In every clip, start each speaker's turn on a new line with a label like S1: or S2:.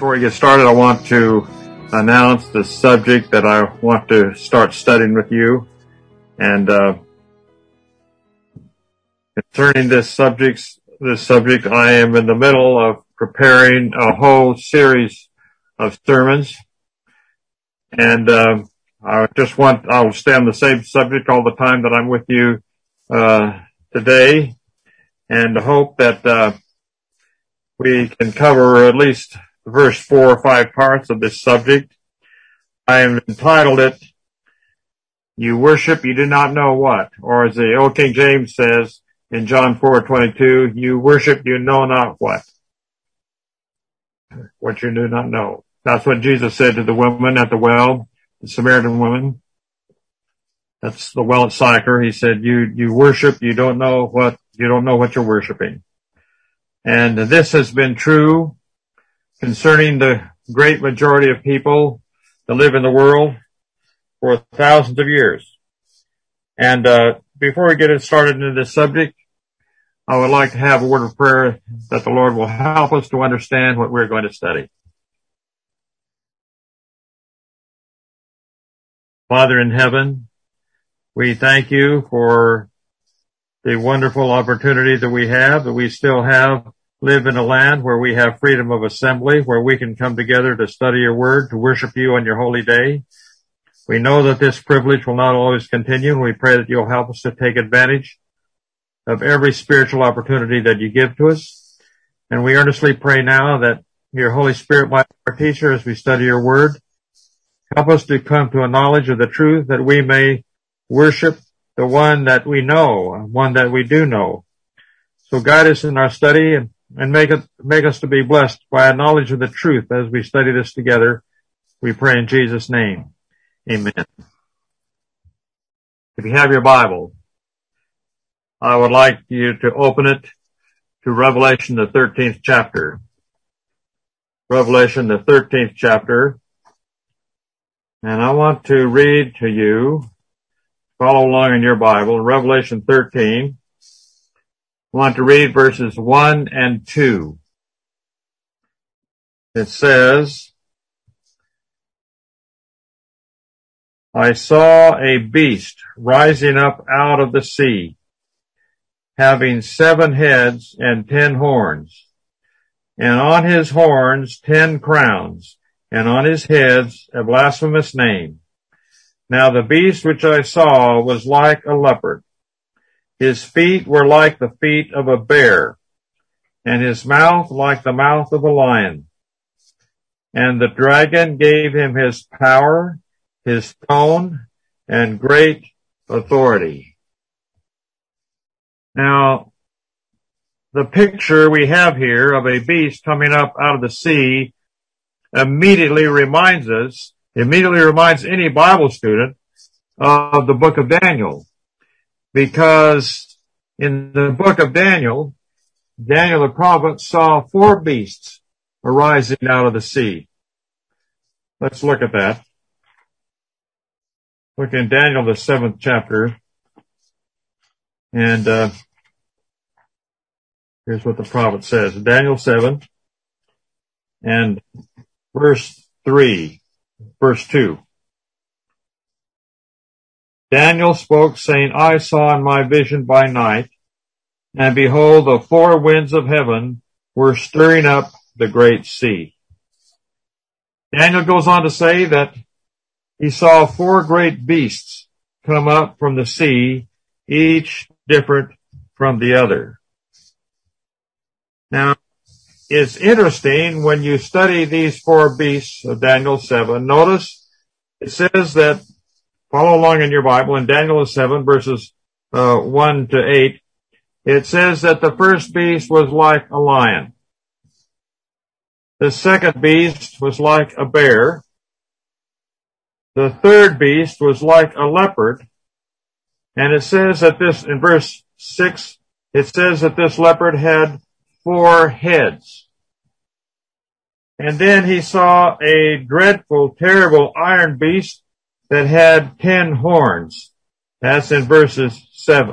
S1: Before we get started, I want to announce the subject that I want to start studying with you. And concerning this subject, I am in the middle of preparing a whole series of sermons. And I'll stay on the same subject all the time that I'm with you today, and hope that we can cover at least the first 4 or 5 parts of this subject. I have entitled it, "You Worship You Do Not Know What," or as the Old King James says in John 4:22, "You worship you know not what." What you do not know. That's what Jesus said to the woman at the well, the Samaritan woman. That's the well at Sychar. He said, you worship, you don't know what you're worshiping. And this has been true concerning the great majority of people that live in the world for thousands of years. And before we get started into this subject, I would like to have a word of prayer that the Lord will help us to understand what we're going to study. Father in heaven, we thank you for the wonderful opportunity that we still live in a land where we have freedom of assembly, where we can come together to study your word, to worship you on your holy day. We know that this privilege will not always continue, and we pray that you'll help us to take advantage of every spiritual opportunity that you give to us. And we earnestly pray now that your Holy Spirit might be our teacher as we study your word. Help us to come to a knowledge of the truth that we may worship the one that we know, one that we do know. So guide us in our study and make us to be blessed by a knowledge of the truth as we study this together. We pray in Jesus' name. Amen. If you have your Bible, I would like you to open it to Revelation, the 13th chapter. Revelation, the 13th chapter. And I want to read to you, follow along in your Bible, Revelation 13. I want to read verses 1 and 2. It says, "I saw a beast rising up out of the sea, having 7 heads and 10 horns, and on his horns 10 crowns, and on his heads a blasphemous name. Now the beast which I saw was like a leopard. His feet were like the feet of a bear, and his mouth like the mouth of a lion. And the dragon gave him his power, his throne, and great authority." Now, the picture we have here of a beast coming up out of the sea immediately reminds any Bible student of the book of Daniel. Because in the book of Daniel the prophet saw 4 beasts arising out of the sea. Let's look at that. Look in Daniel, the 7th chapter. And here's what the prophet says. Daniel 7 and verse 2. "Daniel spoke, saying, I saw in my vision by night, and behold, the 4 winds of heaven were stirring up the great sea." Daniel goes on to say that he saw 4 great beasts come up from the sea, each different from the other. Now, it's interesting when you study these 4 beasts of Daniel 7. Notice it says that, follow along in your Bible, in Daniel 7 verses 1 to 8, it says that the first beast was like a lion. The second beast was like a bear. The third beast was like a leopard. And it says that in verse 6, it says that this leopard had 4 heads. And then he saw a dreadful, terrible iron beast that had 10 horns. That's in verse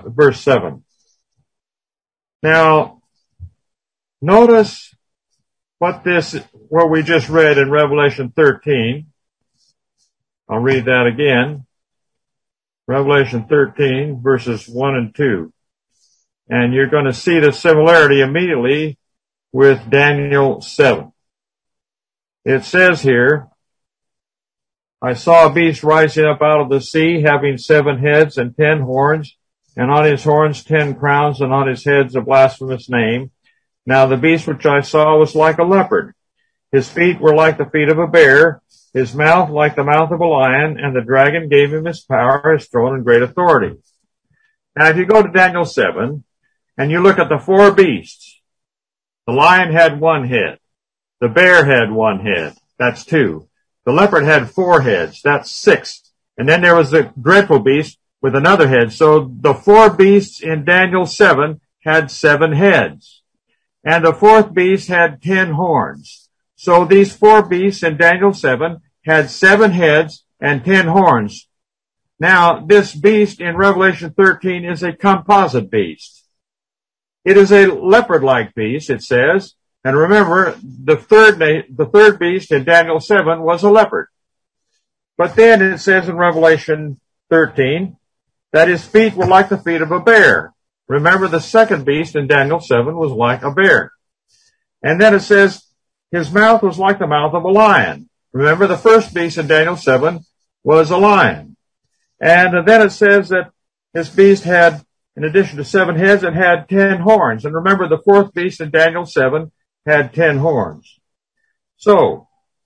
S1: 7. Now, notice what we just read in Revelation 13, I'll read that again. Revelation 13, verses 1 and 2. And you're going to see the similarity immediately with Daniel 7. It says here, I saw a beast rising up out of the sea, having 7 heads and 10 horns, and on his horns 10 crowns, and on his heads a blasphemous name. Now the beast which I saw was like a leopard. His feet were like the feet of a bear, his mouth like the mouth of a lion, and the dragon gave him his power, his throne, and great authority. Now if you go to Daniel 7, and you look at the 4 beasts, the lion had 1 head. The bear had 1 head. That's 2. The leopard had 4 heads. That's 6. And then there was the dreadful beast with another head. So the 4 beasts in Daniel 7 had 7 heads. And the 4th beast had 10 horns. So these 4 beasts in Daniel 7 had 7 heads and 10 horns. Now, this beast in Revelation 13 is a composite beast. It is a leopard-like beast, it says. And remember, the third beast in Daniel 7 was a leopard. But then it says in Revelation 13 that his feet were like the feet of a bear. Remember, the second beast in Daniel 7 was like a bear. And then it says his mouth was like the mouth of a lion. Remember, the first beast in Daniel 7 was a lion. And then it says that this beast had, in addition to 7 heads, it had 10 horns. And remember, the 4th beast in Daniel 7 had 10 horns. So,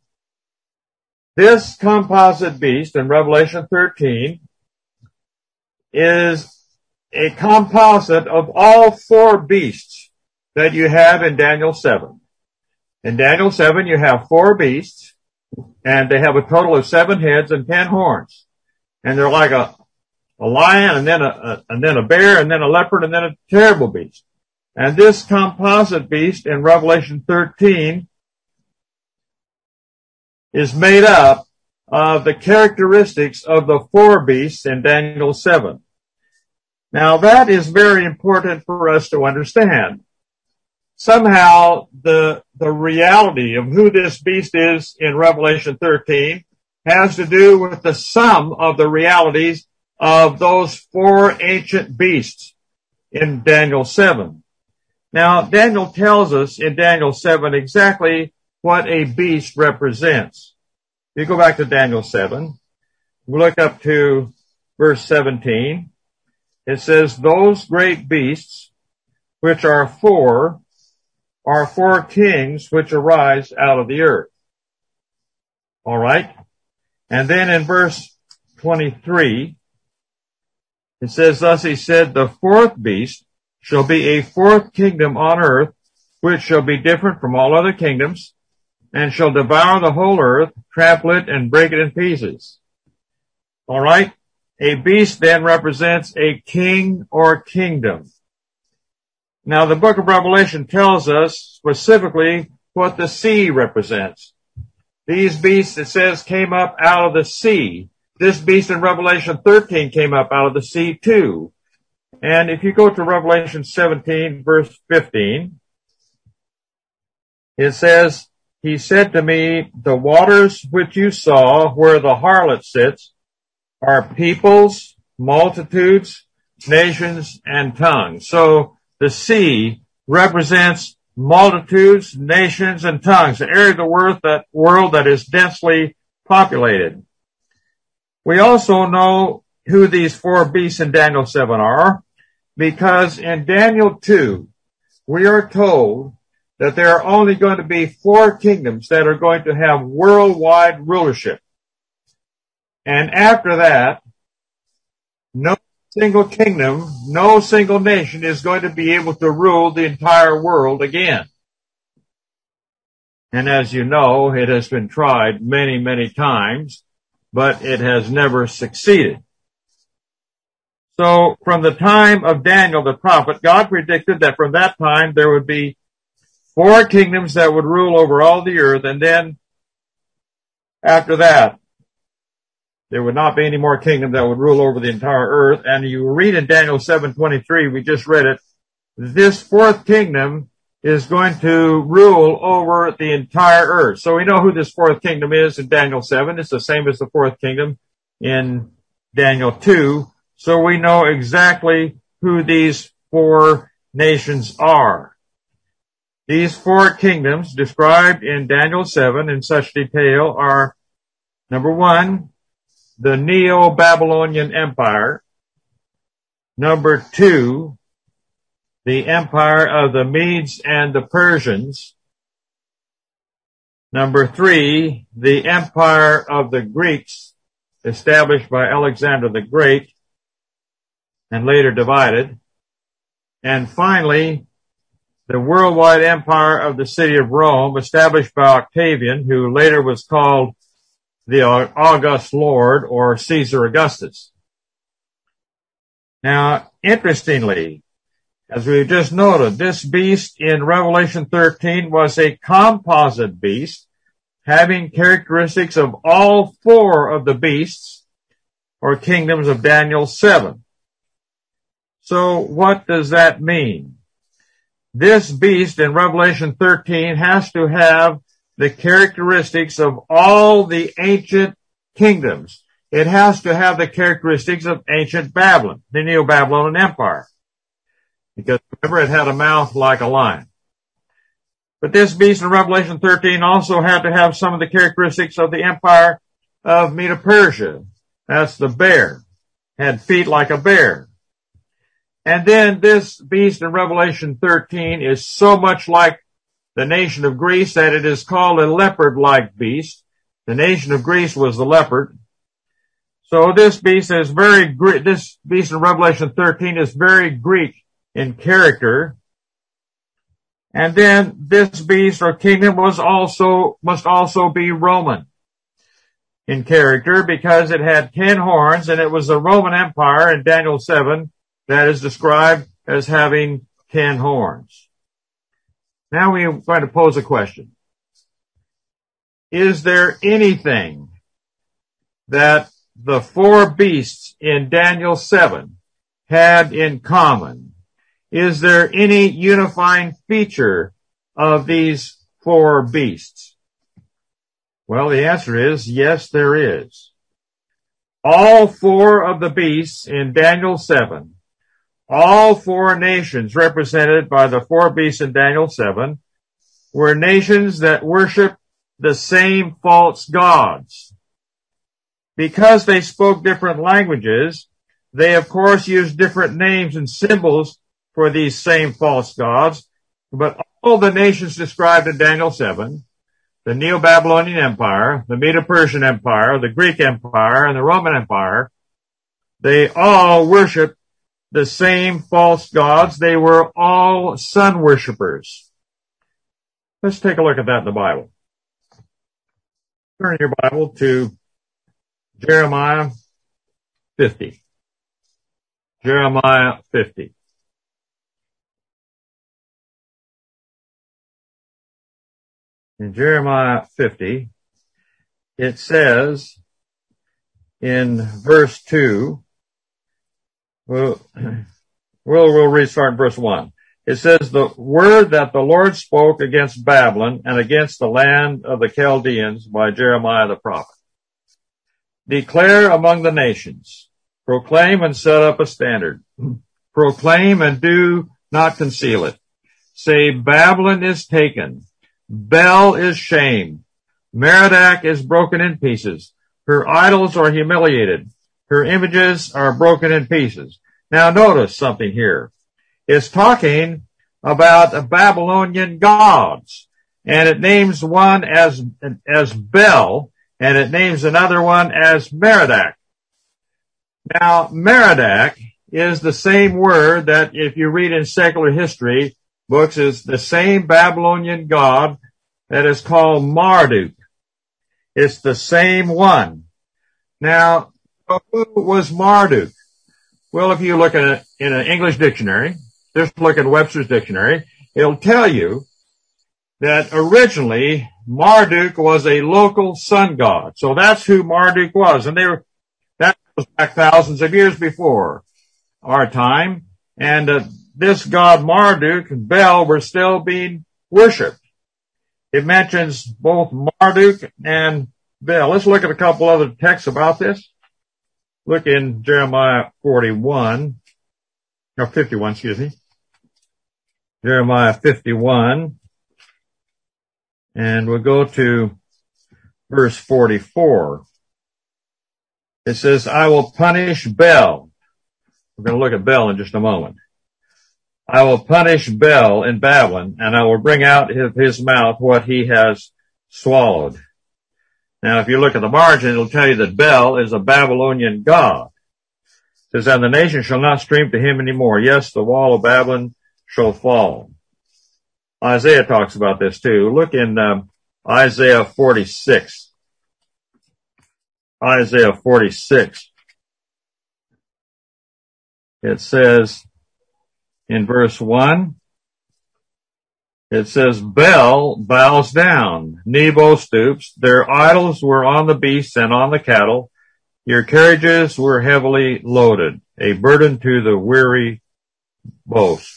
S1: this composite beast in Revelation 13 is a composite of all 4 beasts that you have in Daniel 7. In Daniel 7, you have 4 beasts, and they have a total of 7 heads and 10 horns. And they're like a lion, and then a bear, and then a leopard, and then a terrible beast. And this composite beast in Revelation 13 is made up of the characteristics of the 4 beasts in Daniel 7. Now that is very important for us to understand. Somehow the reality of who this beast is in Revelation 13 has to do with the sum of the realities of those 4 ancient beasts in Daniel 7. Now, Daniel tells us in Daniel 7 exactly what a beast represents. If you go back to Daniel 7, we look up to verse 17. It says, those great beasts, which are 4 kings which arise out of the earth. All right. And then in verse 23, it says, thus he said, the 4th beast shall be a 4th kingdom on earth, which shall be different from all other kingdoms, and shall devour the whole earth, trample it, and break it in pieces. All right? A beast then represents a king or kingdom. Now, the book of Revelation tells us specifically what the sea represents. These beasts, it says, came up out of the sea. This beast in Revelation 13 came up out of the sea too. And if you go to Revelation 17, verse 15, it says, he said to me, the waters which you saw where the harlot sits are peoples, multitudes, nations, and tongues. So the sea represents multitudes, nations, and tongues, the area of the world that is densely populated. We also know who these 4 beasts in Daniel 7 are, because in Daniel 2, we are told that there are only going to be 4 kingdoms that are going to have worldwide rulership. And after that, no single kingdom, no single nation is going to be able to rule the entire world again. And as you know, it has been tried many, many times, but it has never succeeded. So from the time of Daniel the prophet, God predicted that from that time there would be 4 kingdoms that would rule over all the earth, and then after that, there would not be any more kingdom that would rule over the entire earth. And you read in Daniel 7:23, we just read it, this 4th kingdom is going to rule over the entire earth. So we know who this fourth kingdom is in Daniel 7. It's the same as the fourth kingdom in Daniel 2. So we know exactly who these four nations are. These four kingdoms described in Daniel 7 in such detail are, number one, the Neo-Babylonian Empire. Number two, the empire of the Medes and the Persians. Number three, the empire of the Greeks, established by Alexander the Great and later divided. And finally, the worldwide empire of the city of Rome, established by Octavian, who later was called the August Lord or Caesar Augustus. Now, interestingly, as we just noted, this beast in Revelation 13 was a composite beast having characteristics of all four of the beasts or kingdoms of Daniel 7. So what does that mean? This beast in Revelation 13 has to have the characteristics of all the ancient kingdoms. It has to have the characteristics of ancient Babylon, the Neo-Babylonian Empire. Because remember, it had a mouth like a lion. But this beast in Revelation 13 also had to have some of the characteristics of the empire of Medo-Persia. That's the bear. Had feet like a bear. And then this beast in Revelation 13 is so much like the nation of Greece that it is called a leopard-like beast. The nation of Greece was the leopard. So this beast in Revelation 13 is very Greek in character. And then this beast or kingdom must also be Roman in character because it had 10 horns and it was the Roman Empire in Daniel 7 that is described as having 10 horns. Now we are going to pose a question. Is there anything that the four beasts in Daniel 7 had in common? Is there any unifying feature of these four beasts? Well, the answer is yes, there is. All four of the beasts in Daniel 7, all four nations represented by the four beasts in Daniel 7, were nations that worshiped the same false gods. Because they spoke different languages, they of course used different names and symbols for these same false gods, but all the nations described in Daniel 7, the Neo-Babylonian Empire, the Medo-Persian Empire, the Greek Empire, and the Roman Empire, they all worshiped the same false gods. They were all sun worshippers. Let's take a look at that in the Bible. Turn your Bible to Jeremiah 50. Jeremiah 50. In Jeremiah 50, it says in verse 2, we'll restart in verse 1. It says, the word that the Lord spoke against Babylon and against the land of the Chaldeans by Jeremiah the prophet. Declare among the nations, proclaim and set up a standard. Proclaim and do not conceal it. Say, Babylon is taken. Bel is shamed. Merodach is broken in pieces. Her idols are humiliated. Her images are broken in pieces. Now notice something here. It's talking about Babylonian gods. And it names one as Bel, and it names another one as Merodach. Now, Merodach is the same word that if you read in secular history books is the same Babylonian god that is called Marduk. It's the same one. Now, who was Marduk? Well, if you look at it in an English dictionary, just look at Webster's dictionary, it'll tell you that originally Marduk was a local sun god. So that's who Marduk was. And that was back thousands of years before our time. And this god Marduk and Bel were still being worshipped. It mentions both Marduk and Bel. Let's look at a couple other texts about this. Look in Jeremiah 51, or 51, excuse me. Jeremiah 51, and we'll go to verse 44. It says, I will punish Bel. We're going to look at Bel in just a moment. I will punish Bel in Babylon, and I will bring out of his mouth what he has swallowed. Now, if you look at the margin, it'll tell you that Bel is a Babylonian god. It says, and the nation shall not stream to him anymore. Yes, the wall of Babylon shall fall. Isaiah talks about this too. Look in Isaiah 46. Isaiah 46. It says in verse 1, it says, Bel bows down, Nebo stoops. Their idols were on the beasts and on the cattle. Your carriages were heavily loaded, a burden to the weary boast.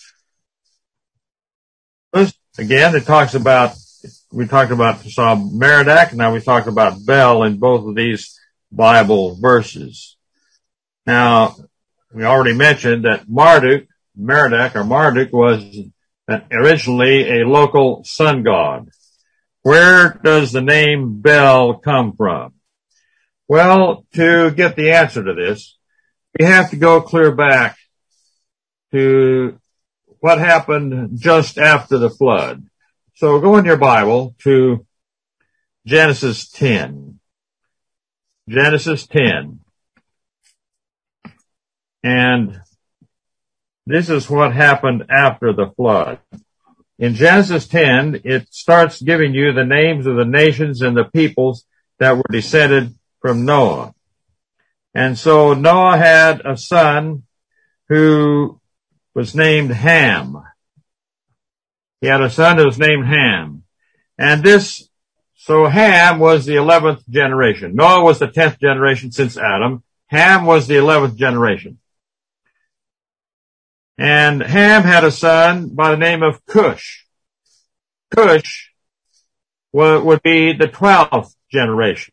S1: Again, it talks about, we talked about Merodach, now we talked about Bel in both of these Bible verses. Now, we already mentioned that Marduk was originally a local sun god. Where does the name Bel come from? Well, to get the answer to this, we have to go clear back to what happened just after the flood. So go in your Bible to Genesis 10. Genesis 10. And this is what happened after the flood. In Genesis 10, it starts giving you the names of the nations and the peoples that were descended from Noah. And so Noah had a son who was named Ham. He had a son who was named Ham. And so Ham was the 11th generation. Noah was the 10th generation since Adam. Ham was the 11th generation. And Ham had a son by the name of Cush. Cush would be the 12th generation.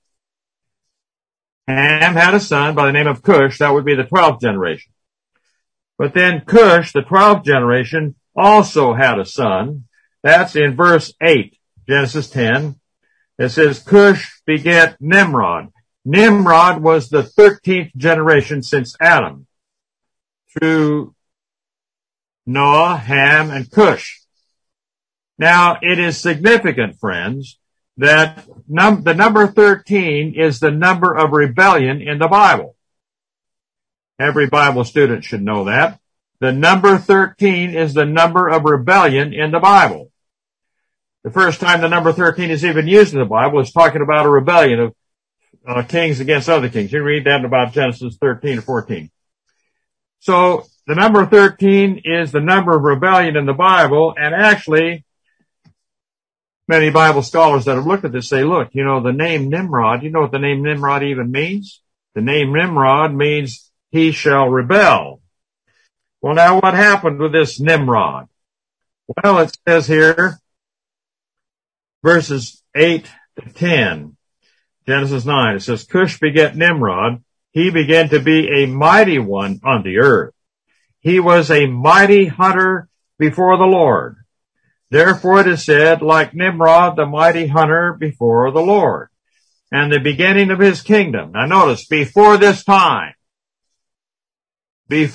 S1: Ham had a son by the name of Cush. That would be the 12th generation. But then Cush, the 12th generation, also had a son. That's in verse 8, Genesis 10. It says, Cush begat Nimrod. Nimrod was the 13th generation since Adam, through Noah, Ham, and Cush. Now, it is significant, friends, that the number 13 is the number of rebellion in the Bible. Every Bible student should know that. The number 13 is the number of rebellion in the Bible. The first time the number 13 is even used in the Bible is talking about a rebellion of kings against other kings. You read that in about Genesis 13 or 14. So the number 13 is the number of rebellion in the Bible, and actually many Bible scholars that have looked at this say, look, the name Nimrod, you know what the name Nimrod even means? The name Nimrod means he shall rebel. Well, now what happened with this Nimrod? Well, it says here, verses 8 to 10, Genesis 9, it says, Cush begat Nimrod. He began to be a mighty one on the earth. He was a mighty hunter before the Lord. Therefore it is said, like Nimrod, the mighty hunter before the Lord. And the beginning of his kingdom. Now notice, before this time, there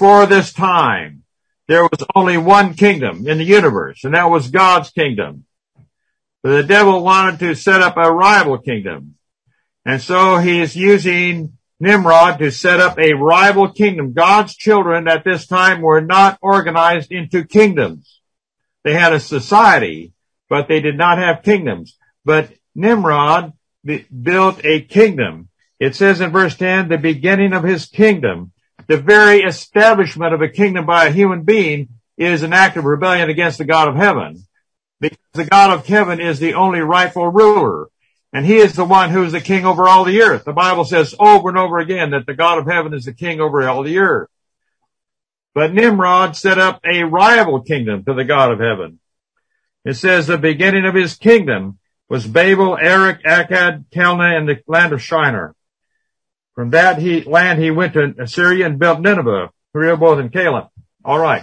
S1: was only one kingdom in the universe, and that was God's kingdom. But the devil wanted to set up a rival kingdom. And so he is using Nimrod to set up a rival kingdom. God's children at this time were not organized into kingdoms. They had a society, but they did not have kingdoms. But Nimrod built a kingdom. It says in verse 10, the beginning of his kingdom. The very establishment of a kingdom by a human being is an act of rebellion against the God of heaven. Because the God of heaven is the only rightful ruler. And he is the one who is the king over all the earth. The Bible says over and over again that the God of heaven is the king over all the earth. But Nimrod set up a rival kingdom to the God of heaven. It says the beginning of his kingdom was Babel, Erech, Akkad, Calneh, and the land of Shinar. From that land he went to Assyria and built Nineveh, Rehoboth, and Caleb. All right.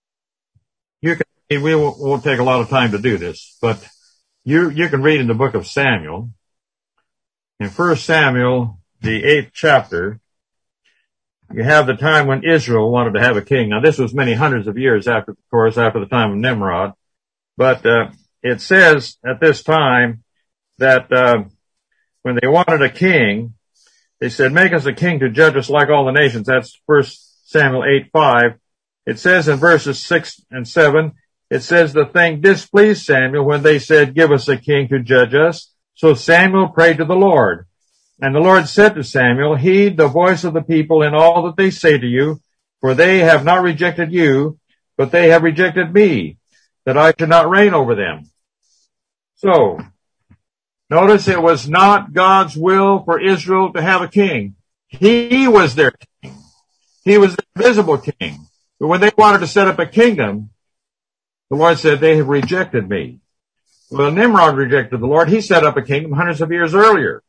S1: We won't take a lot of time to do this, but you can read in the book of Samuel. In 1 Samuel, the 8th chapter, you have the time when Israel wanted to have a king. Now, this was many hundreds of years after the time of Nimrod. But it says at this time that when they wanted a king, they said, make us a king to judge us like all the nations. That's 1 Samuel 8:5. It says in verses 6 and 7, it says the thing displeased Samuel when they said, give us a king to judge us. So Samuel prayed to the Lord. And the Lord said to Samuel, heed the voice of the people in all that they say to you, for they have not rejected you, but they have rejected me, that I should not reign over them. So, notice it was not God's will for Israel to have a king. He was their king. He was the visible king. But when they wanted to set up a kingdom, the Lord said, they have rejected me. Well, Nimrod rejected the Lord. He set up a kingdom hundreds of years earlier.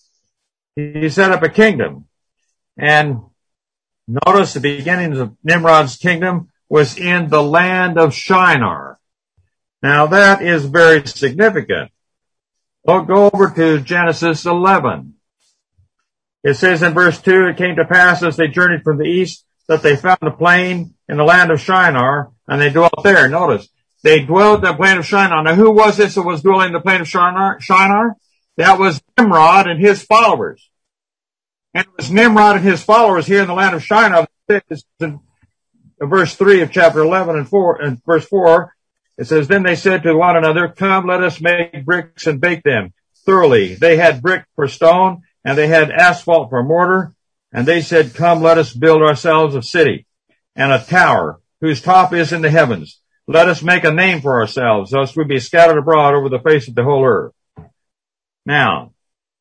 S1: He set up a kingdom. And notice the beginnings of Nimrod's kingdom was in the land of Shinar. Now that is very significant. We'll go over to Genesis 11. It says in verse 2, it came to pass as they journeyed from the east that they found a plain in the land of Shinar, and they dwelt there. Notice, they dwelt in the plain of Shinar. Now who was this that was dwelling in the plain of Shinar? That was Nimrod and his followers. And it was Nimrod and his followers here in the land of Shinar. In verse 3 of chapter 11 and verse 4, it says, then they said to one another, come, let us make bricks and bake them thoroughly. They had brick for stone, and they had asphalt for mortar. And they said, come, let us build ourselves a city and a tower whose top is in the heavens. Let us make a name for ourselves, lest we be scattered abroad over the face of the whole earth. Now,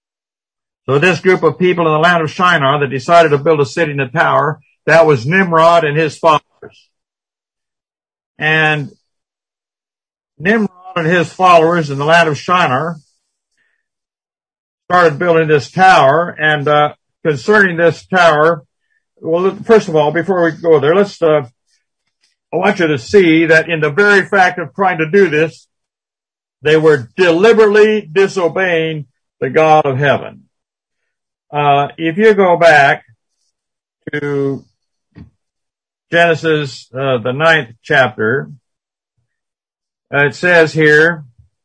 S1: so this group of people in the land of Shinar that decided to build a city and a tower, that was Nimrod and his followers. And Nimrod and his followers in the land of Shinar started building this tower. And concerning this tower, well, first of all, before we go there, I want you to see that in the very fact of trying to do this, they were deliberately disobeying the God of heaven. If you go back to Genesis, the 9th chapter, it says here,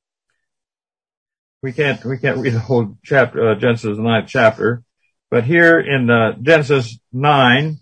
S1: we can't read the whole chapter, Genesis, the 9th chapter, but here in Genesis 9,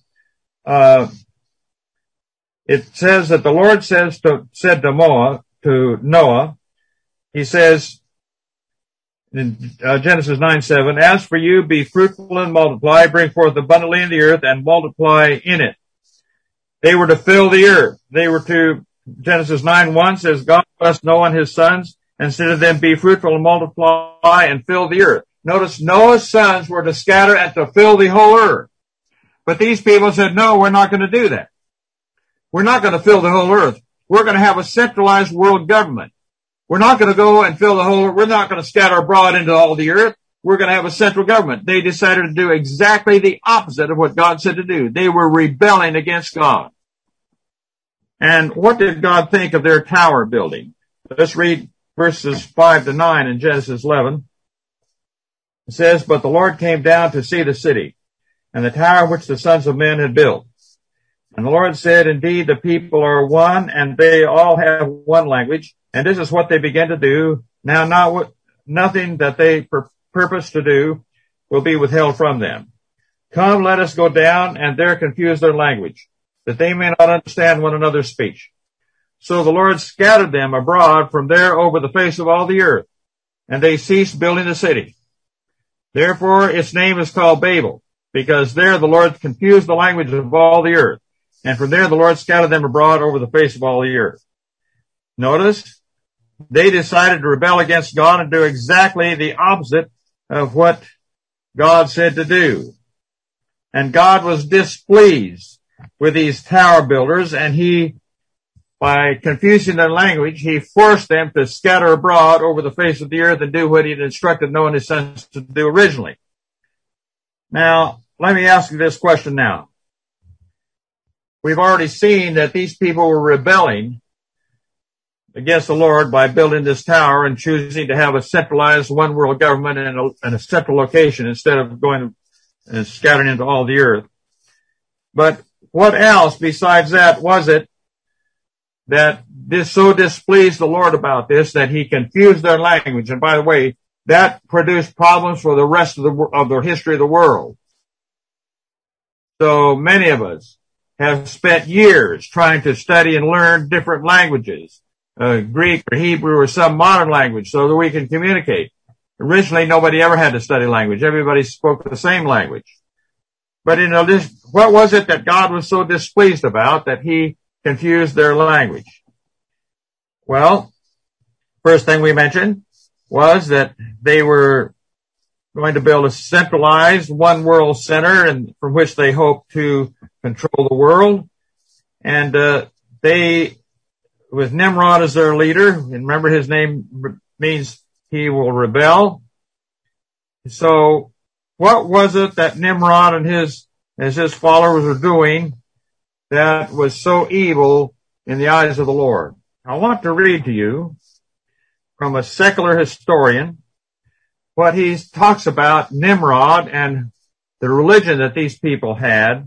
S1: it says that the Lord said to Noah, he says in Genesis 9:7, as for you, be fruitful and multiply, bring forth abundantly in the earth and multiply in it. They were to fill the earth. They were to, Genesis 9:1 says, God blessed Noah and his sons and said to them, be fruitful and multiply and fill the earth. Notice Noah's sons were to scatter and to fill the whole earth. But these people said, no, we're not going to do that. We're not going to fill the whole earth. We're going to have a centralized world government. We're not going to go and fill the whole earth. We're not going to scatter abroad into all the earth. We're going to have a central government. They decided to do exactly the opposite of what God said to do. They were rebelling against God. And what did God think of their tower building? Let's read verses 5 to 9 in Genesis 11. It says, but the Lord came down to see the city and the tower which the sons of men had built. And the Lord said, indeed, the people are one, and they all have one language. And this is what they began to do. Now, nothing that they purpose to do will be withheld from them. Come, let us go down and there confuse their language, that they may not understand one another's speech. So the Lord scattered them abroad from there over the face of all the earth, and they ceased building the city. Therefore, its name is called Babel, because there the Lord confused the language of all the earth. And from there the Lord scattered them abroad over the face of all the earth. Notice, they decided to rebel against God and do exactly the opposite of what God said to do. And God was displeased. with these tower builders, and he, by confusing their language, he forced them to scatter abroad over the face of the earth and do what he had instructed Noah and his sons to do originally. Now, let me ask you this question now. We've already seen that these people were rebelling against the Lord by building this tower and choosing to have a centralized one world government in a central location instead of going and scattering into all the earth. But what else besides that was it that this so displeased the Lord about this that he confused their language? And by the way, that produced problems for the rest of the history of the world. So many of us have spent years trying to study and learn different languages, Greek or Hebrew or some modern language, so that we can communicate. Originally, nobody ever had to study language. Everybody spoke the same language. But what was it that God was so displeased about that he confused their language? Well, first thing we mentioned was that they were going to build a centralized one world center and from which they hoped to control the world. And they, with Nimrod as their leader, and remember his name means he will rebel. So what was it that Nimrod and his followers were doing that was so evil in the eyes of the Lord? I want to read to you from a secular historian what he talks about Nimrod and the religion that these people had.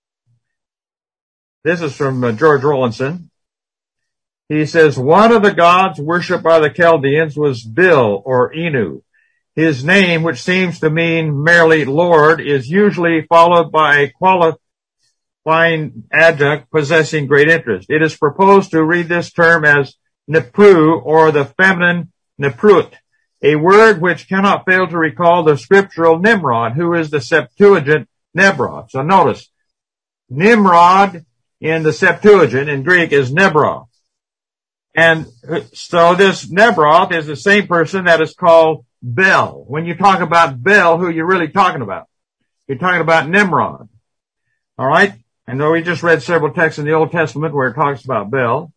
S1: This is from George Rollinson. He says, one of the gods worshipped by the Chaldeans was Bil or Enu. His name, which seems to mean merely Lord, is usually followed by a qualifying adjunct possessing great interest. It is proposed to read this term as Nepru or the feminine Neprut, a word which cannot fail to recall the scriptural Nimrod, who is the Septuagint Nebra. So notice, Nimrod in the Septuagint in Greek is Nebra. And so this Nebra is the same person that is called Bel. When you talk about Bel, who are you really talking about? You're talking about Nimrod. All right? I know we just read several texts in the Old Testament where it talks about Bel.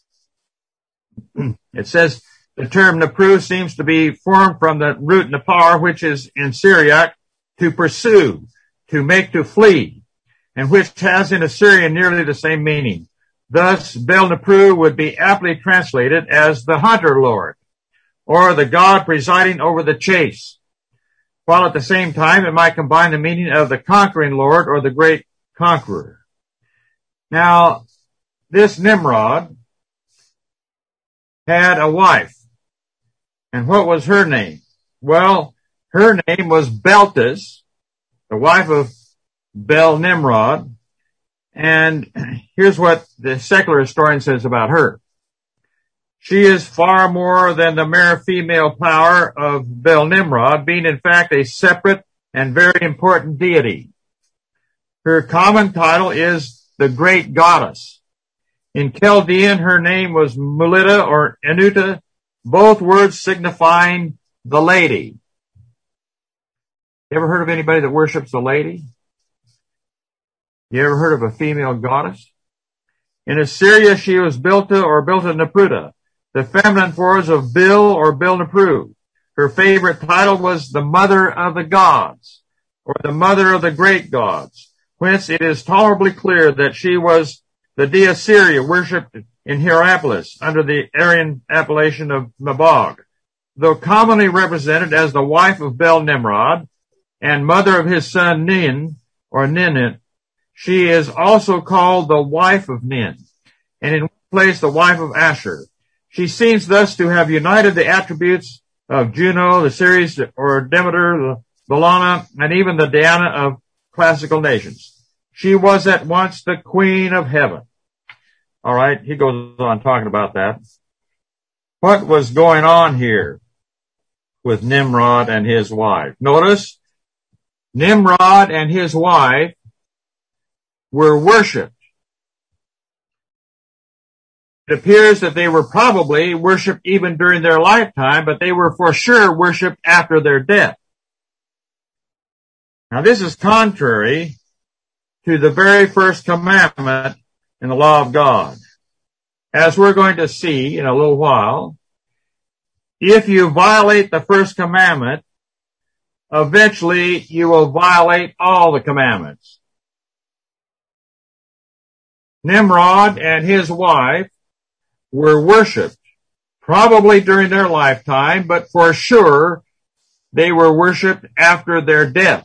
S1: It says the term Nepru seems to be formed from the root Nepar, which is in Syriac to pursue, to make to flee, and which has in Assyrian nearly the same meaning. Thus, Bel Nepru would be aptly translated as the hunter lord, or the god presiding over the chase, while at the same time it might combine the meaning of the conquering lord or the great conqueror. Now, this Nimrod had a wife. And what was her name? Well, her name was Beltis, the wife of Bel Nimrod. And here's what the secular historian says about her. She is far more than the mere female power of Bel Nimrod, being in fact a separate and very important deity. Her common title is the Great Goddess. In Chaldean, her name was Mulita or Enuta, both words signifying the lady. You ever heard of anybody that worships the lady? You ever heard of a female goddess? In Assyria, she was Bilta or Bilta Nepruta, the feminine forms of Bil or Bil Nepru. Her favorite title was the Mother of the Gods, or the Mother of the Great Gods, whence it is tolerably clear that she was the dea Syria worshipped in Hierapolis under the Aryan appellation of Mabog. Though commonly represented as the wife of Bel Nimrod and mother of his son Nin, or Ninit, she is also called the wife of Nin, and in one place the wife of Asher. She seems thus to have united the attributes of Juno, the Ceres, or Demeter, the Bellona, and even the Diana of classical nations. She was at once the queen of heaven. All right, he goes on talking about that. What was going on here with Nimrod and his wife? Notice, Nimrod and his wife were worshipped. It appears that they were probably worshipped even during their lifetime, but they were for sure worshipped after their death. Now, this is contrary to the very first commandment in the law of God. As we're going to see in a little while, if you violate the first commandment, eventually you will violate all the commandments. Nimrod and his wife were worshipped, probably during their lifetime, but for sure they were worshipped after their death.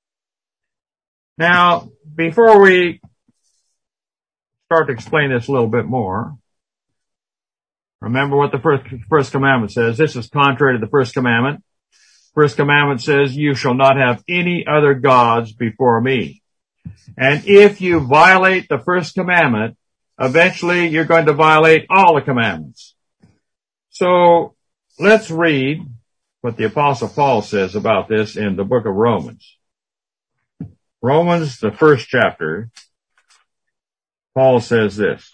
S1: Now, before we start to explain this a little bit more, remember what the first commandment says. This is contrary to the first commandment. First commandment says, you shall not have any other gods before me. And if you violate the first commandment, eventually you're going to violate all the commandments. So let's read what the Apostle Paul says about this in the book of Romans. Romans, the first chapter, Paul says this.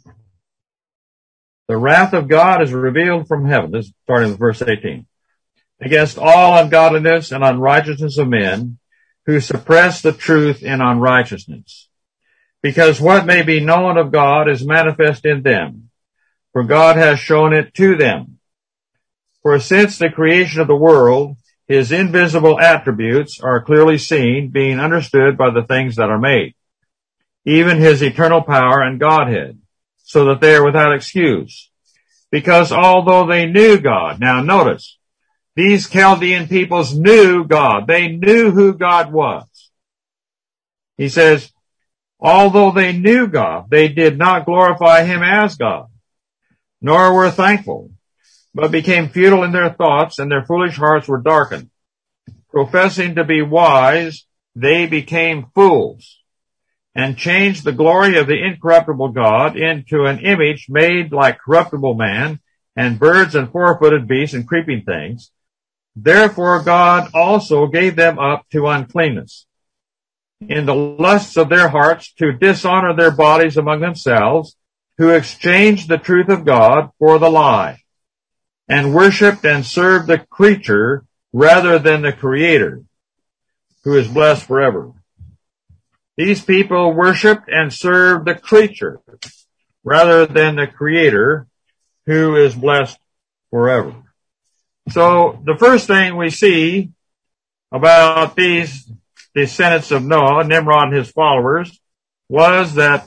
S1: The wrath of God is revealed from heaven. This is starting with verse 18. Against all ungodliness and unrighteousness of men who suppress the truth in unrighteousness. Because what may be known of God is manifest in them, for God has shown it to them. For since the creation of the world, his invisible attributes are clearly seen, being understood by the things that are made, even his eternal power and Godhead, so that they are without excuse. Because although they knew God, now notice, these Chaldean peoples knew God. They knew who God was. He says, although they knew God, they did not glorify him as God, nor were thankful, but became futile in their thoughts, and their foolish hearts were darkened. Professing to be wise, they became fools, and changed the glory of the incorruptible God into an image made like corruptible man, and birds and four-footed beasts and creeping things. Therefore God also gave them up to uncleanness, in the lusts of their hearts, to dishonor their bodies among themselves, who exchanged the truth of God for the lie, and worshipped and served the creature rather than the Creator, who is blessed forever. These people worshipped and served the creature rather than the Creator, who is blessed forever. So the first thing we see about these descendants of Noah, Nimrod and his followers, was that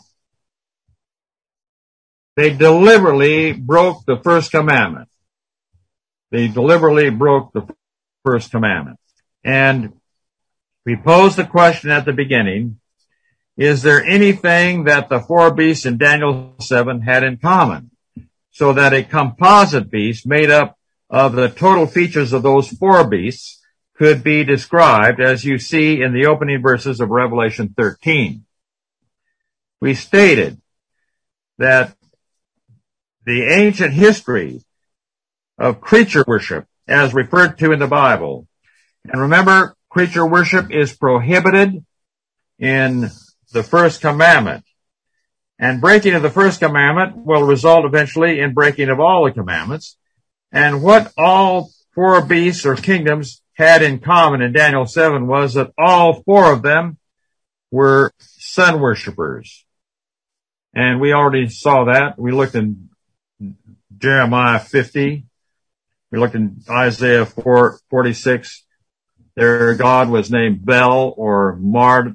S1: they deliberately broke the first commandment. They deliberately broke the first commandment. And we posed the question at the beginning, is there anything that the four beasts in Daniel 7 had in common, so that a composite beast made up of the total features of those four beasts could be described as you see in the opening verses of Revelation 13. We stated that the ancient history of creature worship, as referred to in the Bible, and remember, creature worship is prohibited in the first commandment, and breaking of the first commandment will result eventually in breaking of all the commandments. And what all four beasts or kingdoms had in common in Daniel 7 was that all four of them were sun worshippers. And we already saw that. We looked in Jeremiah 50. We looked in Isaiah 46. Their god was named Bel or Marduk,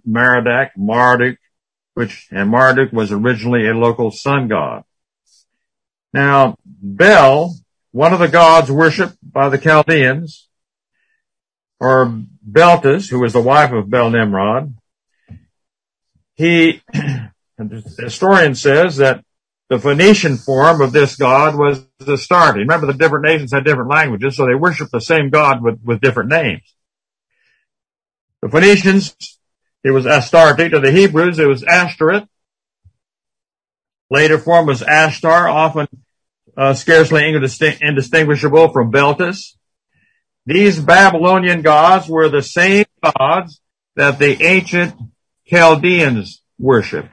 S1: and Marduk was originally a local sun god. Now, Bel, one of the gods worshipped by the Chaldeans, or Beltis, who was the wife of Bel-Nimrod, the historian says that the Phoenician form of this god was Astarte. Remember, the different nations had different languages, so they worshiped the same god with different names. The Phoenicians, it was Astarte. To the Hebrews, it was Ashtoreth. Later form was Ashtar, often scarcely indistinguishable from Beltis. These Babylonian gods were the same gods that the ancient Chaldeans worshipped.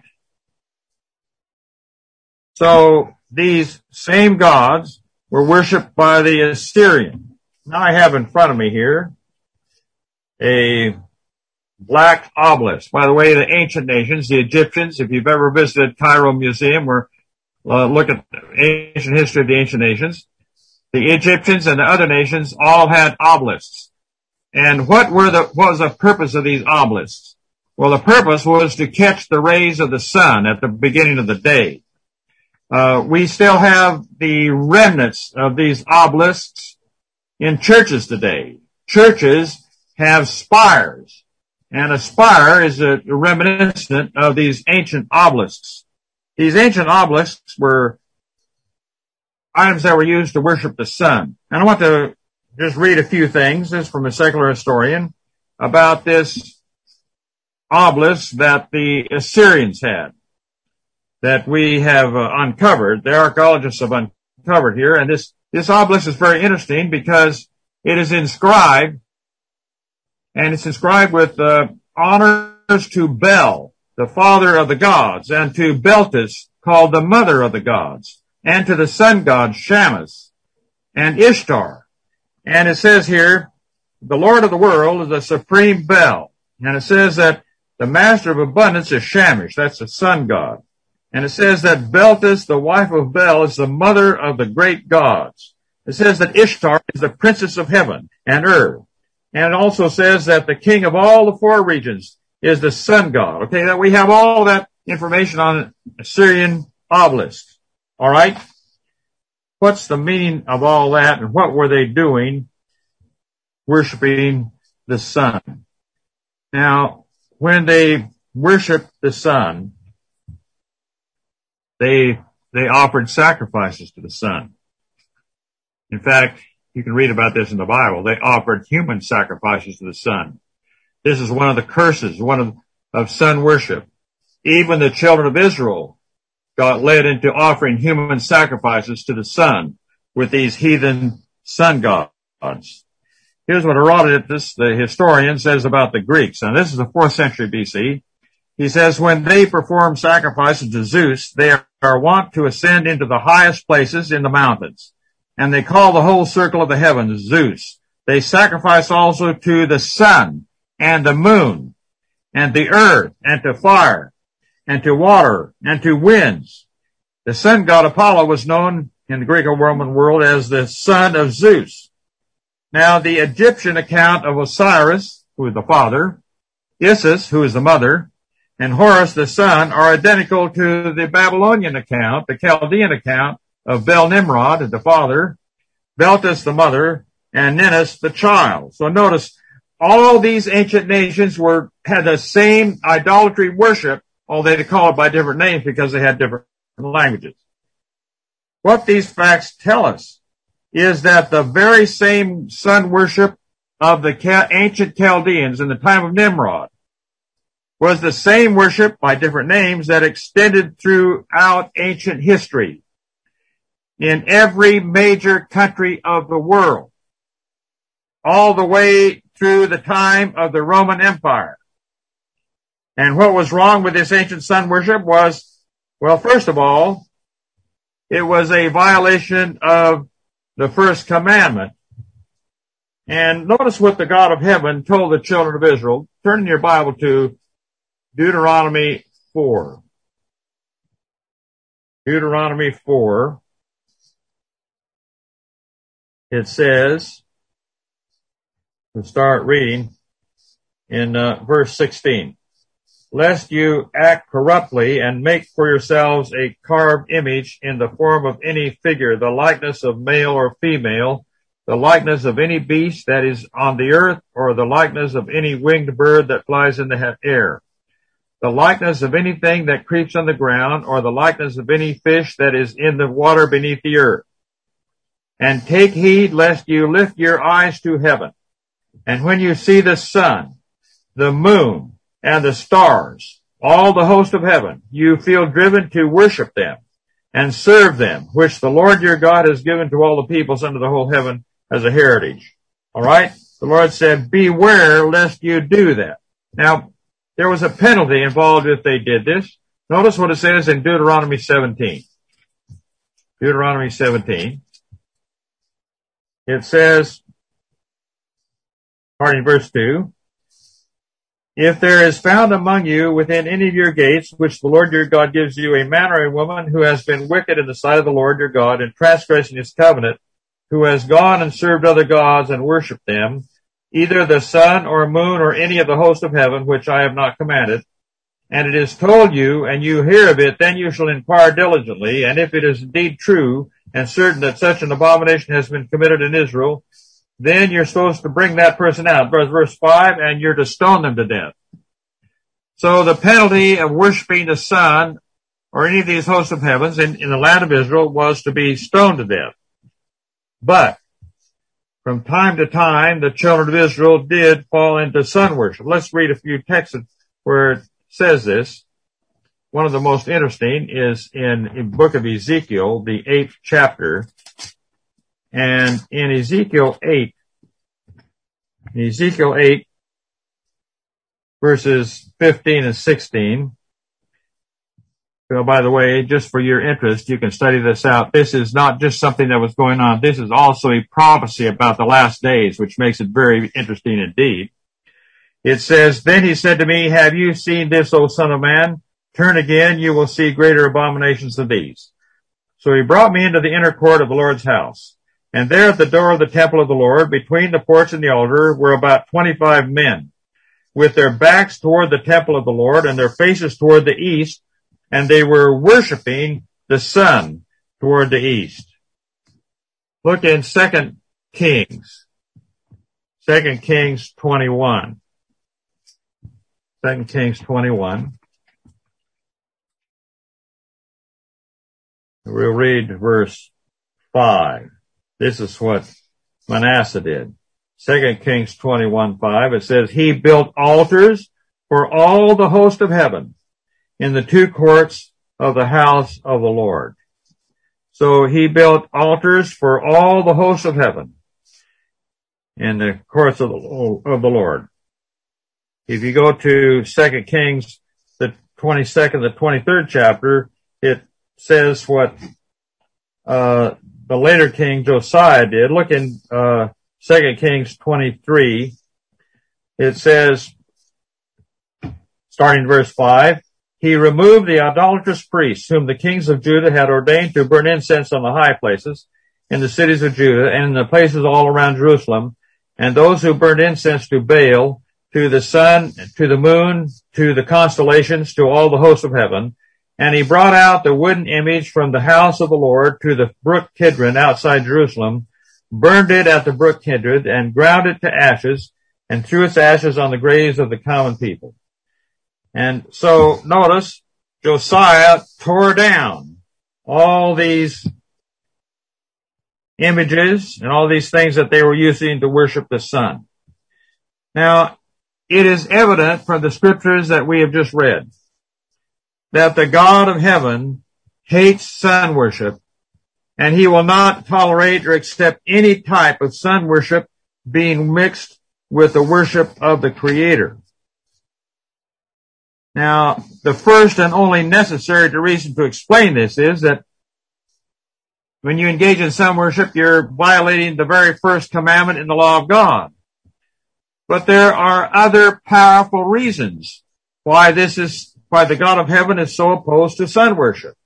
S1: So these same gods were worshipped by the Assyrian. Now I have in front of me here a black obelisks. By the way, the ancient nations, the Egyptians, if you've ever visited Cairo Museum or look at the ancient history of the ancient nations, the Egyptians and the other nations all had obelisks. And what was the purpose of these obelisks? Well, the purpose was to catch the rays of the sun at the beginning of the day. We still have the remnants of these obelisks in churches today. Churches have spires, and a spire is a reminiscent of these ancient obelisks. These ancient obelisks were items that were used to worship the sun. And I want to just read a few things. This is from a secular historian about this obelisk that the Assyrians had, that we have uncovered. The archaeologists have uncovered here. And this obelisk is very interesting because it is inscribed, and it's inscribed with honors to Bel, the father of the gods, and to Beltis, called the mother of the gods, and to the sun god Shamash and Ishtar. And it says here, the Lord of the world is the supreme Bel. And it says that the master of abundance is Shamash, that's the sun god. And it says that Beltis, the wife of Bel, is the mother of the great gods. It says that Ishtar is the princess of heaven and earth. And it also says that the king of all the four regions is the sun god. Okay, that we have all that information on Assyrian obelisks. All right? What's the meaning of all that, and what were they doing worshiping the sun? Now, when they worshiped the sun, they offered sacrifices to the sun. In fact, you can read about this in the Bible. They offered human sacrifices to the sun. This is one of the curses, of sun worship. Even the children of Israel got led into offering human sacrifices to the sun with these heathen sun gods. Here's what Herodotus, the historian, says about the Greeks. And this is the 4th century BC. He says, when they perform sacrifices to Zeus, they are wont to ascend into the highest places in the mountains. And they call the whole circle of the heavens Zeus. They sacrifice also to the sun and the moon and the earth and to fire and to water and to winds. The sun god Apollo was known in the Greco-Roman world as the son of Zeus. Now, the Egyptian account of Osiris, who is the father, Isis, who is the mother, and Horus, the son, are identical to the Babylonian account, the Chaldean account of Bel-Nimrod, the father, Beltis, the mother, and Ninus, the child. So notice, all these ancient nations had the same idolatry worship, although they call it by different names because they had different languages. What these facts tell us is that the very same sun worship of the ancient Chaldeans in the time of Nimrod was the same worship by different names that extended throughout ancient history in every major country of the world, all the way through the time of the Roman Empire. And what was wrong with this ancient sun worship was, well, first of all, it was a violation of the first commandment. And notice what the God of heaven told the children of Israel. Turn in your Bible to Deuteronomy 4. Deuteronomy 4. It says, we'll start reading in verse 16. Lest you act corruptly and make for yourselves a carved image in the form of any figure, the likeness of male or female, the likeness of any beast that is on the earth, or the likeness of any winged bird that flies in the air, the likeness of anything that creeps on the ground, or the likeness of any fish that is in the water beneath the earth. And take heed lest you lift your eyes to heaven, and when you see the sun, the moon, and the stars, all the host of heaven, you feel driven to worship them and serve them, which the Lord your God has given to all the peoples under the whole heaven as a heritage. All right? The Lord said, beware lest you do that. Now, there was a penalty involved if they did this. Notice what it says in Deuteronomy 17. Deuteronomy 17. It says, starting verse 2, If there is found among you within any of your gates, which the Lord your God gives you, a man or a woman who has been wicked in the sight of the Lord your God in transgressing his covenant, who has gone and served other gods and worshipped them, either the sun or moon or any of the host of heaven, which I have not commanded, and it is told you, and you hear of it, then you shall inquire diligently, and if it is indeed true and certain that such an abomination has been committed in Israel, then you're supposed to bring that person out. Verse 5, and you're to stone them to death. So the penalty of worshiping the sun or any of these hosts of heavens in the land of Israel was to be stoned to death. But from time to time, the children of Israel did fall into sun worship. Let's read a few texts where it says this. One of the most interesting is in the book of Ezekiel, the 8th chapter. And in Ezekiel 8, verses 15 and 16, so by the way, just for your interest, you can study this out. This is not just something that was going on. This is also a prophecy about the last days, which makes it very interesting indeed. It says, Then he said to me, Have you seen this, O son of man? Turn again, you will see greater abominations than these. So he brought me into the inner court of the Lord's house. And there at the door of the temple of the Lord, between the porch and the altar, were about 25 men, with their backs toward the temple of the Lord and their faces toward the east, and they were worshiping the sun toward the east. Look in 2 Kings 21. 2 Kings 21. We'll read verse 5. This is what Manasseh did. 2 Kings 21:5. It says, He built altars for all the host of heaven in the two courts of the house of the Lord. So he built altars for all the hosts of heaven in the courts of the Lord. If you go to 2 Kings, the 22nd, the 23rd chapter, it says what the later king Josiah did. Look in 2 Kings 23. It says, starting verse 5, He removed the idolatrous priests whom the kings of Judah had ordained to burn incense on the high places in the cities of Judah and in the places all around Jerusalem, and those who burned incense to Baal, to the sun, to the moon, to the constellations, to all the hosts of heaven. And he brought out the wooden image from the house of the Lord to the brook Kidron outside Jerusalem, burned it at the brook Kidron, and ground it to ashes, and threw its ashes on the graves of the common people. And so notice, Josiah tore down all these images and all these things that they were using to worship the sun. Now, it is evident from the scriptures that we have just read that the God of heaven hates sun worship, and he will not tolerate or accept any type of sun worship being mixed with the worship of the Creator. Now, the first and only necessary reason to explain this is that when you engage in sun worship, you're violating the very first commandment in the law of God. But there are other powerful reasons why the God of heaven is so opposed to sun worship.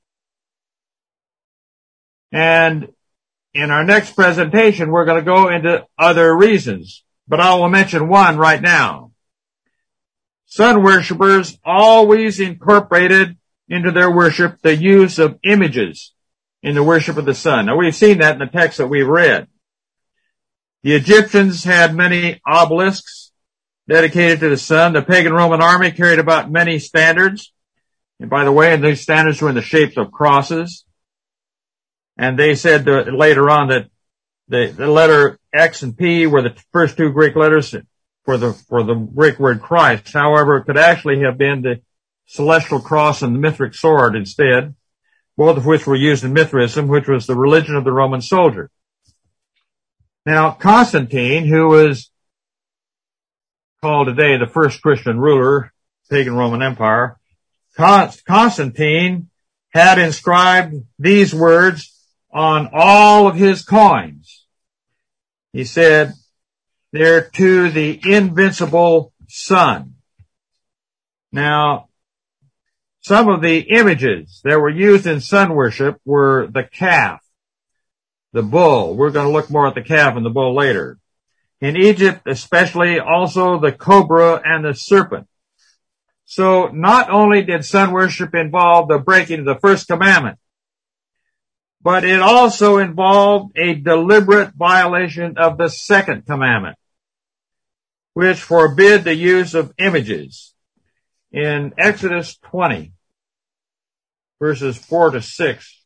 S1: And in our next presentation, we're going to go into other reasons, but I will mention one right now. Sun worshipers always incorporated into their worship the use of images in the worship of the sun. Now, we've seen that in the text that we've read. The Egyptians had many obelisks dedicated to the sun. The pagan Roman army carried about many standards. And by the way, these standards were in the shapes of crosses. And they said later on that the letter X and P were the first two Greek letters for the Greek word Christ. However, it could actually have been the celestial cross and the Mithric sword instead, both of which were used in Mithraism, which was the religion of the Roman soldier. Now, Constantine, who was called today the first Christian ruler, pagan Roman Empire, Constantine had inscribed these words on all of his coins. He said, "They're to the invincible sun." Now, some of the images that were used in sun worship were the calf, the bull. We're going to look more at the calf and the bull later. In Egypt, especially, also the cobra and the serpent. So not only did sun worship involve the breaking of the first commandment, but it also involved a deliberate violation of the second commandment, which forbid the use of images. In Exodus 20, verses 4 to 6,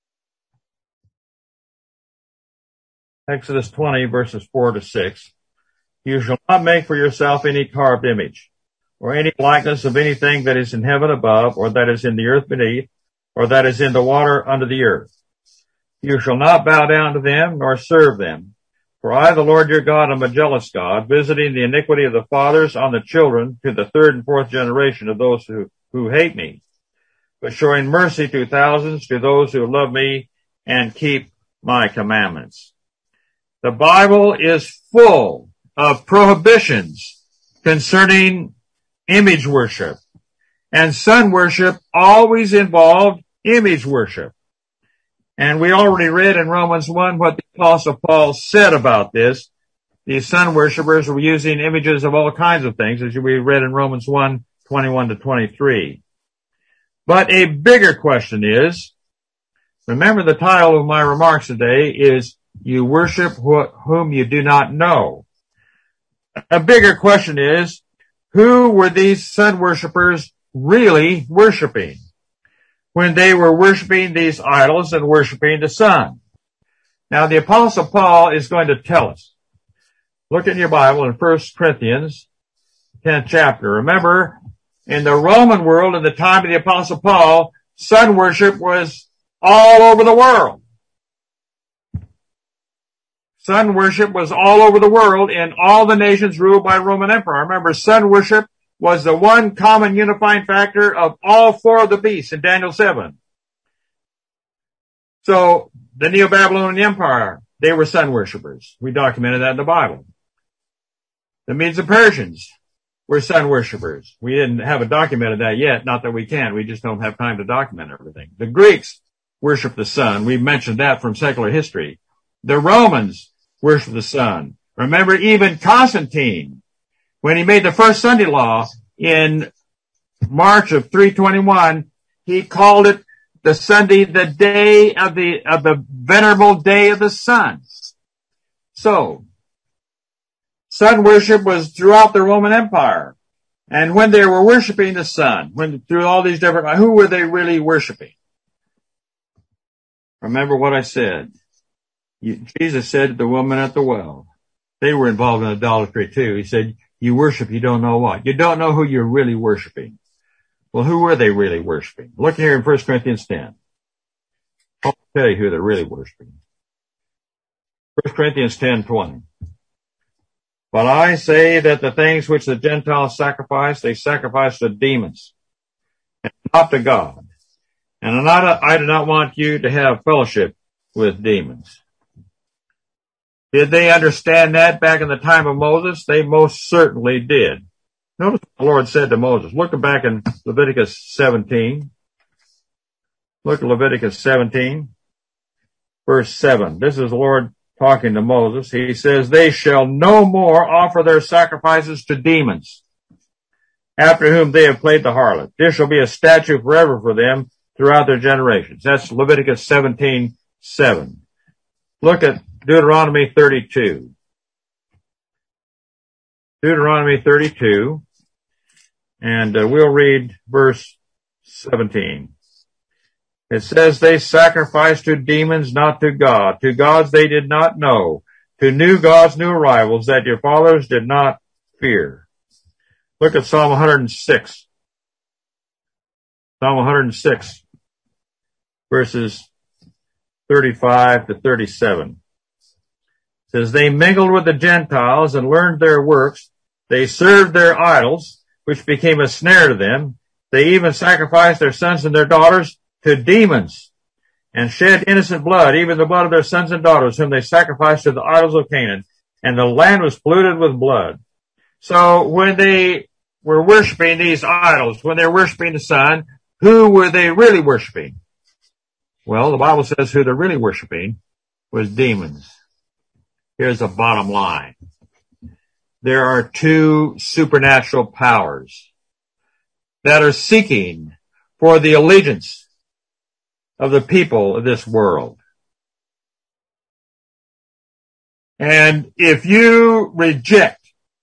S1: Exodus 20, verses 4 to 6, you shall not make for yourself any carved image, or any likeness of anything that is in heaven above, or that is in the earth beneath, or that is in the water under the earth. You shall not bow down to them, nor serve them. For I, the Lord your God, am a jealous God, visiting the iniquity of the fathers on the children to the third and fourth generation of those who hate me, but showing mercy to thousands to those who love me and keep my commandments. The Bible is full of prohibitions concerning image worship, and sun worship always involved image worship. And we already read in Romans 1 what the Apostle Paul said about this. These sun worshipers were using images of all kinds of things, as we read in Romans 1, 21 to 23. But a bigger question is, remember the title of my remarks today is, You Worship Whom You Do Not Know. A bigger question is, who were these sun worshipers really worshiping when they were worshiping these idols and worshiping the sun? Now, the Apostle Paul is going to tell us. Look in your Bible in 1 Corinthians 10th chapter. Remember, in the Roman world, in the time of the Apostle Paul, sun worship was all over the world. Sun worship was all over the world in all the nations ruled by Roman Empire. Remember, sun worship was the one common unifying factor of all four of the beasts in Daniel 7. So, the Neo-Babylonian Empire, they were sun worshipers. We documented that in the Bible. The Medes and Persians were sun worshipers. We didn't have it documented that yet, not that we can. We just don't have time to document everything. The Greeks worshiped the sun. We mentioned that from secular history. The Romans worshiped the sun. Remember, even Constantine, when he made the first Sunday law in March of 321, he called it the Sunday, the day of the venerable day of the sun. So, sun worship was throughout the Roman Empire. And when they were worshiping the sun, through all these different, who were they really worshiping? Remember what I said. Jesus said to the woman at the well, they were involved in idolatry too. He said, you worship, you don't know what. You don't know who you're really worshiping. Well, who were they really worshiping? Look here in 1 Corinthians 10. I'll tell you who they're really worshiping. 1 Corinthians 10:20. But I say that the things which the Gentiles sacrifice, they sacrifice to demons, and not to God. And I do not want you to have fellowship with demons. Did they understand that back in the time of Moses? They most certainly did. Notice what the Lord said to Moses. Look back in Leviticus 17. Look at Leviticus 17, verse 7. This is the Lord talking to Moses. He says, they shall no more offer their sacrifices to demons, after whom they have played the harlot. This shall be a statute forever for them throughout their generations. That's Leviticus 17:7. Look at Deuteronomy 32. Deuteronomy 32, and we'll read verse 17. It says, they sacrificed to demons, not to God. To gods they did not know. To new gods, new arrivals that your fathers did not fear. Look at Psalm 106. Psalm 106, verses 35 to 37. It says, they mingled with the Gentiles and learned their works. They served their idols, which became a snare to them. They even sacrificed their sons and their daughters to demons and shed innocent blood, even the blood of their sons and daughters, whom they sacrificed to the idols of Canaan. And the land was polluted with blood. So when they were worshiping these idols, when they were worshiping the sun, who were they really worshiping? Well, the Bible says who they're really worshiping was demons. Here's the bottom line. There are two supernatural powers that are seeking for the allegiance of the people of this world. And if you reject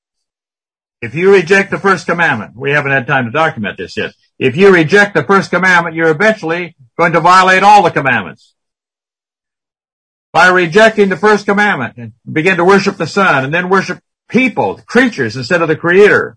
S1: the first commandment, we haven't had time to document this yet. If you reject the first commandment, you're eventually going to violate all the commandments. By rejecting the first commandment and begin to worship the sun and then worship people, creatures, instead of the Creator.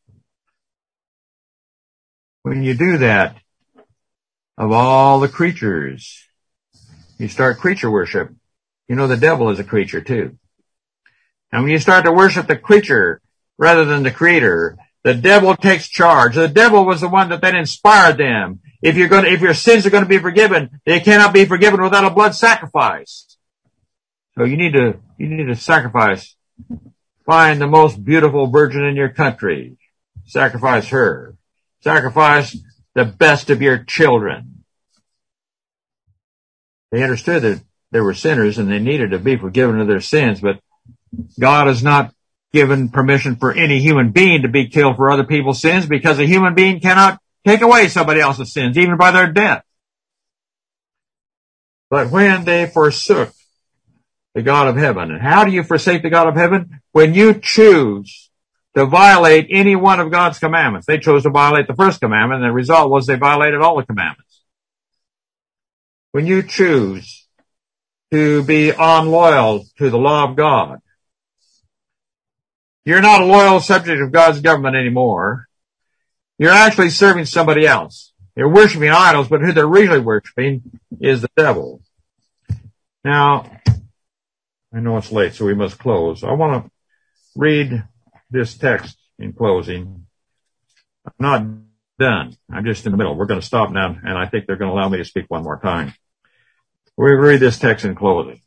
S1: When you do that, of all the creatures, you start creature worship. You know the devil is a creature too. And when you start to worship the creature rather than the Creator, the devil takes charge. The devil was the one that then inspired them. If your sins are going to be forgiven, they cannot be forgiven without a blood sacrifice. So you need to sacrifice. Find the most beautiful virgin in your country. Sacrifice her. Sacrifice the best of your children. They understood that they were sinners and they needed to be forgiven of their sins, but God has not given permission for any human being to be killed for other people's sins, because a human being cannot take away somebody else's sins, even by their death. But when they forsook the God of heaven, and how do you forsake the God of heaven? When you choose to violate any one of God's commandments. They chose to violate the first commandment, and the result was they violated all the commandments. When you choose to be unloyal to the law of God, you're not a loyal subject of God's government anymore. You're actually serving somebody else. You're worshiping idols, but who they're really worshiping is the devil. Now, I know it's late, so we must close. I want to read this text in closing. I'm not done. I'm just in the middle. We're going to stop now, and I think they're going to allow me to speak one more time. We'll read this text in closing.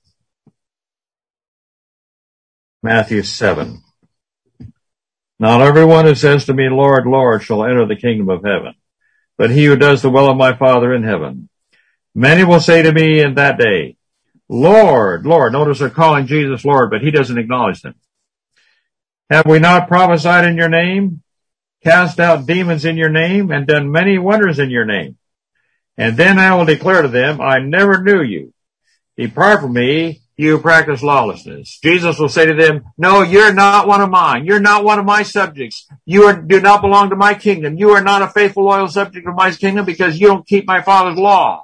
S1: Matthew 7. Not everyone who says to me, Lord, Lord, shall enter the kingdom of heaven, but he who does the will of my Father in heaven. Many will say to me in that day, Lord, Lord. Notice they're calling Jesus Lord, but he doesn't acknowledge them. Have we not prophesied in your name, cast out demons in your name, and done many wonders in your name? And then I will declare to them, I never knew you. Depart from me, you who practice lawlessness. Jesus will say to them, no, you're not one of mine. You're not one of my subjects. Do not belong to my kingdom. You are not a faithful, loyal subject of my kingdom because you don't keep my Father's law.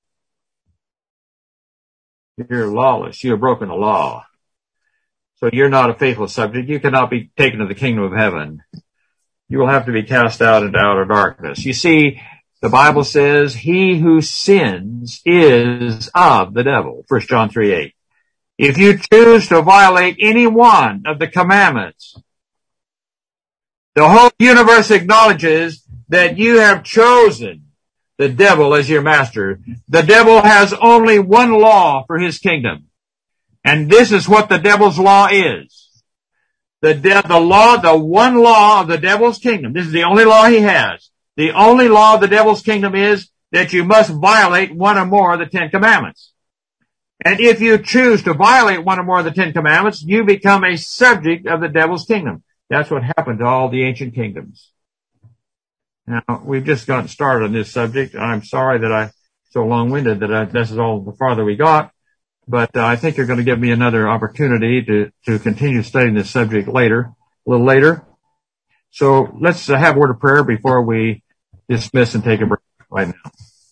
S1: You're lawless. You have broken the law. So you're not a faithful subject. You cannot be taken to the kingdom of heaven. You will have to be cast out into outer darkness. You see, the Bible says, he who sins is of the devil. 1 John 3:8. If you choose to violate any one of the commandments, the whole universe acknowledges that you have chosen the devil as your master. The devil has only one law for his kingdom. And this is what the devil's law is. The one law of the devil's kingdom. This is the only law he has. The only law of the devil's kingdom is that you must violate one or more of the 10 commandments. And if you choose to violate one or more of the 10 commandments, you become a subject of the devil's kingdom. That's what happened to all the ancient kingdoms. Now, we've just gotten started on this subject. I'm sorry that I'm so long-winded that this is all the farther we got. But I think you're going to give me another opportunity to continue studying this subject later, a little later. So let's have a word of prayer before we dismiss and take a break right now.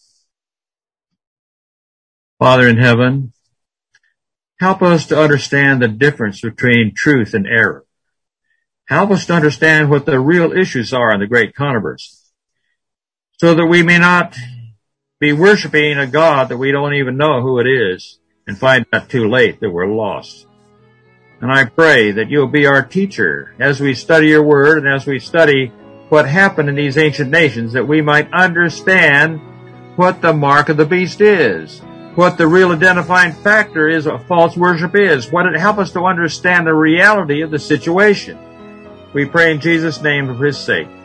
S1: Father in heaven, help us to understand the difference between truth and error. Help us to understand what the real issues are in the great controversy, so that we may not be worshiping a God that we don't even know who it is and find out too late that we're lost. And I pray that you'll be our teacher as we study your word and as we study what happened in these ancient nations, that we might understand what the mark of the beast is, what the real identifying factor is of false worship is, what it help us to understand the reality of the situation. We pray in Jesus' name for his sake.